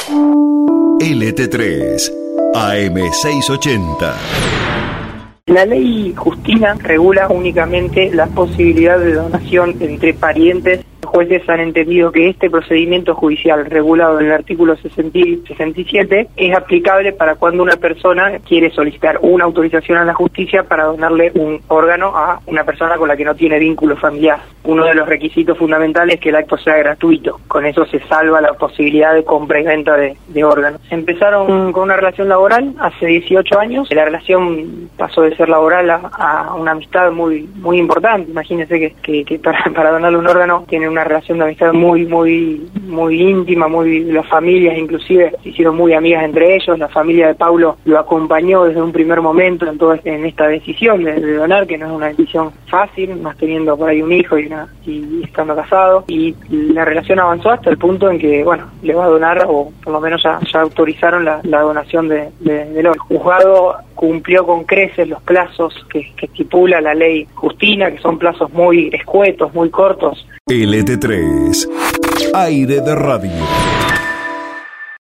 LT3 AM680. La ley Justina regula únicamente la posibilidad de donación entre parientes. Los jueces han entendido que este procedimiento judicial regulado en el artículo 67 es aplicable para cuando una persona quiere solicitar una autorización a la justicia para donarle un órgano a una persona con la que no tiene vínculo familiar. Uno de los requisitos fundamentales es que el acto sea gratuito. Con eso se salva la posibilidad de compra y venta de órganos. Empezaron con una relación laboral hace 18 años. La relación pasó de ser laboral a una amistad muy importante. Imagínense que para donarle un órgano tiene una relación de amistad muy íntima, las familias inclusive se hicieron muy amigas entre ellos. La familia de Paulo lo acompañó desde un primer momento en esta decisión de donar, que no es una decisión fácil, más teniendo por ahí un hijo y estando casado, y la relación avanzó hasta el punto en que, le va a donar, o por lo menos ya autorizaron la donación del órgano. El juzgado cumplió con creces los plazos que estipula la ley Justina, que son plazos muy escuetos, muy cortos. LT3, aire de radio.